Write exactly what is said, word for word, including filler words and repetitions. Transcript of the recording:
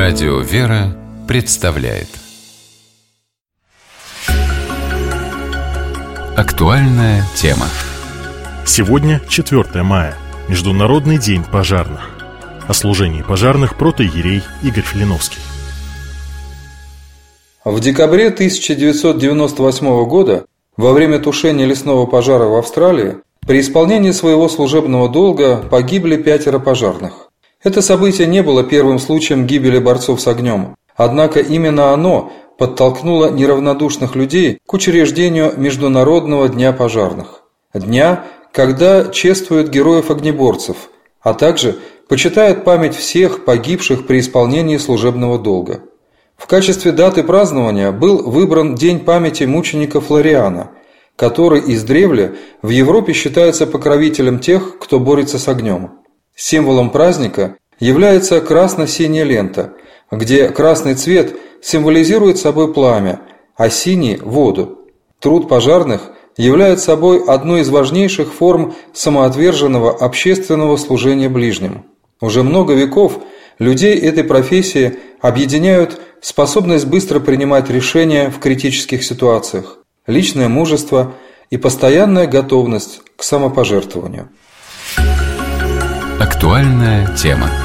Радио «Вера» представляет актуальная тема. Сегодня четвёртое мая, Международный день пожарных. О служении пожарных протоиерей Игорь Филиновский. В декабре тысяча девятьсот девяносто восьмого года, во время тушения лесного пожара в Австралии, при исполнении своего служебного долга погибли пятеро пожарных. Это событие не было первым случаем гибели борцов с огнем, однако именно оно подтолкнуло неравнодушных людей к учреждению Международного дня пожарных. Дня, когда чествуют героев-огнеборцев, а также почитают память всех погибших при исполнении служебного долга. В качестве даты празднования был выбран День памяти мученика Флориана, который издревле в Европе считается покровителем тех, кто борется с огнем. Символом праздника является красно-синяя лента, где красный цвет символизирует собой пламя, а синий – воду. Труд пожарных является собой одну из важнейших форм самоотверженного общественного служения ближним. Уже много веков людей этой профессии объединяют способность быстро принимать решения в критических ситуациях, личное мужество и постоянная готовность к самопожертвованию. Актуальная тема.